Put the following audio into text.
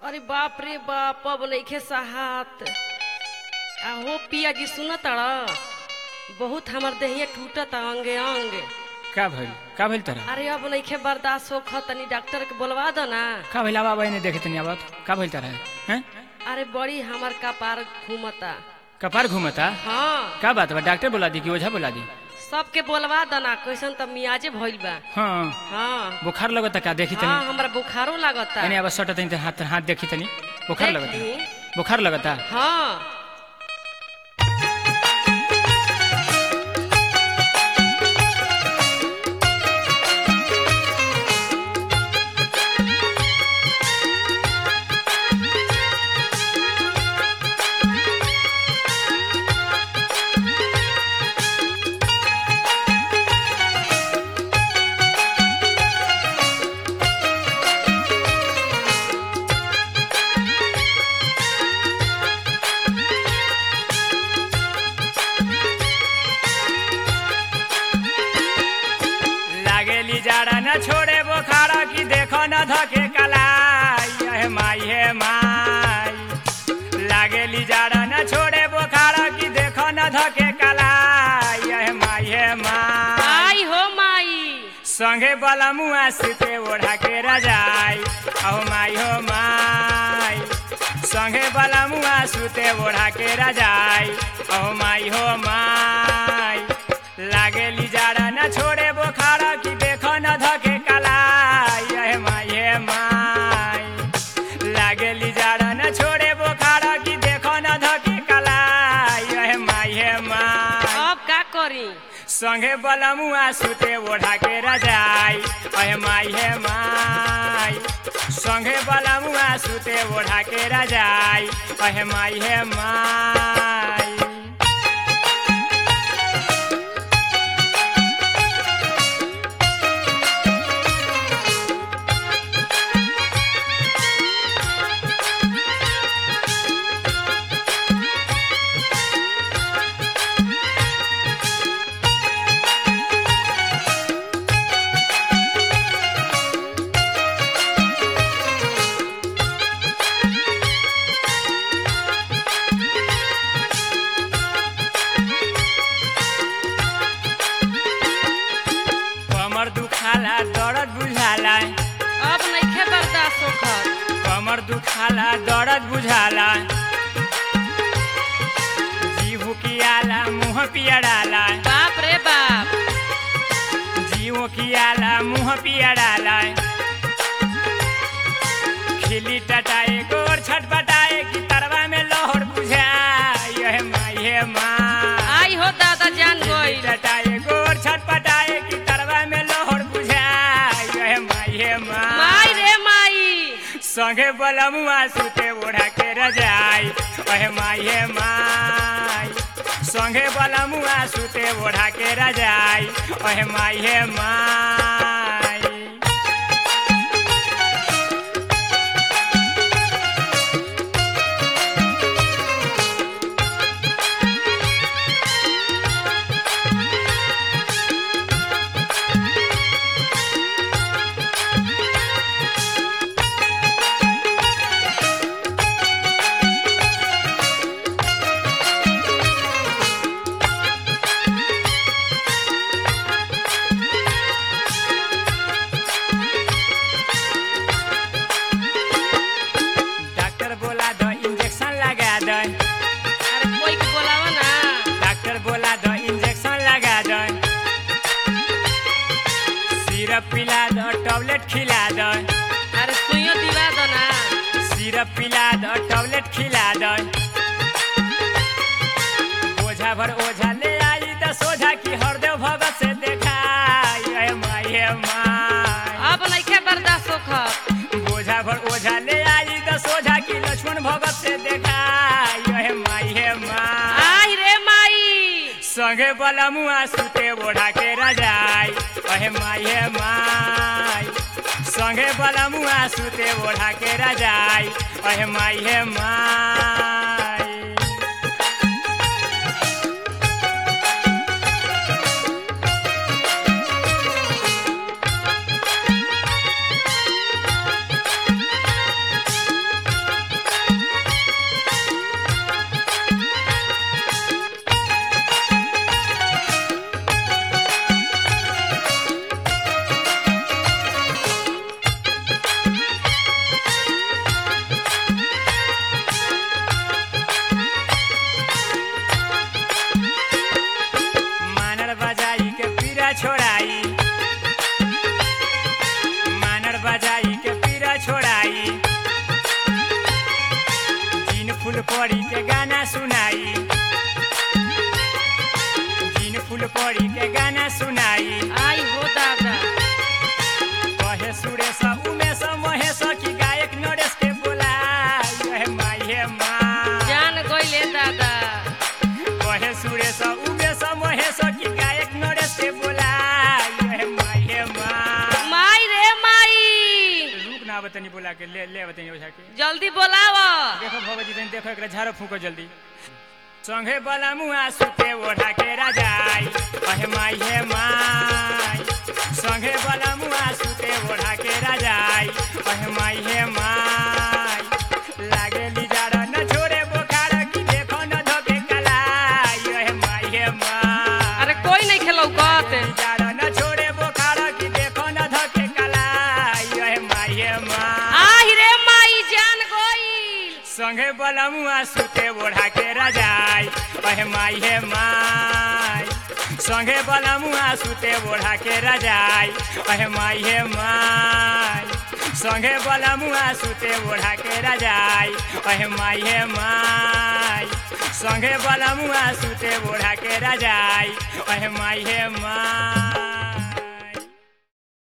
अरे बाप रे बाप अब नइखे सहात। हो पिया जी सुन तड़ा बहुत हमर देहिया टूटत अंगे अंग। का भइल तोरा? अरे अब नइखे बर्दाश्त हो तनी डॉक्टर के बुलवा दो ना। का भइल आवा बहने देखे तनी आवत का भइल तोरा? हैं अरे बड़ी हमर कपार घूमता। कपार घूमता? हाँ का बात बा? डॉक्टर बुला दी कि ओझा बुला दी? सबके बोलवा दो ना, कैसन त मियाजे भइल बा। हाँ हाँ बुखार लगता का? देखी तनी। हाँ हमरा बुखारो लागता। तनी अब सट तनी हाथ हाथ देखी तनी। बुखार लगता? देखी। बुखार लगता? हाँ लागेली जाड़ा न छोड़े बुखारा की देखो न धके कलाई। हे माई हे माई लागेली जाड़ा न छोड़े बुखारा की देखो न धके कलाई। हे माई हे माई आई हो माई संगे बलमुआ सीते ओढ़ा के रजाई। अहो माई हो माई संगे बलमुआ सूते ओढ़ा के रजाई। अहो माई हो माई लागेली जाड़ा न छोड़े बुखारा की देखो न धके कलाई। हे माई हे माई लागेली जाड़ा न छोड़े बुखारा की देखो न धके कलाई। हे माई हे माई अब का करी? संगे बलमुआ सूते ओढ़ा के रजाई। हे माई हे माई संगे बलमुआ सूते ओढ़ा के रजाई। हे माई हे माई कमर दुखाला दर्द बुझाला। अब नइखे बर्दाश्त होखत। कमर दुखाला दर्द बुझाला। जीव कियाला मुँह पियड़ाला। बाप रे बाप जीव कियाला मुँह पियड़ाला। खिली टटाए गोर छटपटाए की तरवा में लोहर बुझाई। हे माई हे माई आई हो दादा जान गइल। टटाए गोर छटपटाए की तरवा में लोहर बुझाई। हे माई हे माई माई रे माई संगे बलमुआ सूते ओढ़ा के रजाई। हे माई हे माई संगे बलमुआ सूते ओढ़ा के रजाई। हे माई हे माई डॉक्टर बोला दो इंजेक्शन लगा दो। अरे कोई के बोलावा ना। डॉक्टर बोला दो इंजेक्शन लगा दो। सिरप पिला दो टैबलेट खिला दो। अरे सुइयो दिला दो ना। सिरप पिला दो टैबलेट खिला दो। ओझा भर ओझा ले आई तो सोझा की हरदेव भगत से देखाई। हे माई हे माई अब नइखे बर्दाश्त होखत। बोझा भर ओझा ले आई तो सोझा की लक्ष्मण भगत से देखाई। हे माई हे माई आई रे माई संगे बलमुआ सूते ओढ़ा के रजाई। हे माई हे माई संगे बलमुआ सूते ओढ़ा के रजाई। हे माई हे माई फूल पड़ी के गाना सुनाई जिन फूल पड़ी के गाना सुनाई आई हो दादा कहे सुरेश उमेश महेश की गायक नरेश के बोलाई हे माई हे माँ जान गइले दादा कहे सुरेश उमेश महेश की गायक नरेश के बोलाई हे माई हे माँ माई रे माई रुक ना बतनी बोला के ले बतनी ओझा के जल्दी बोलाव देखो भगवती तनी देखो एकरा झाड़ो फूको जल्दी संगे वाला मुआ सुते ओढ़ा के राजाई अहे माई हे माई संगे वाला मुआ सुते ओढ़ा के राजाई अहे माई हे माई लागे लिजारा न छोड़े बोखार की देखो न धोके कलाई अहे माई हे माई अरे कोई नहीं खेलौकत लिजारा न छोड़े बोखार की देखो न धोके कलाई अहे माई हे माई आहि रे माई जान गइल संगे बलमुआ सुते ओढ़ा के राजाई अहे माई हे माई संगे बलमुआ सुते ओढ़ा के राजाई अहे माई हे माई संगे बलमुआ सुते ओढ़ा के राजाई अहे माई हे माई संगे बलमुआ सुते ओढ़ा के राजाई अहे माई हे माई।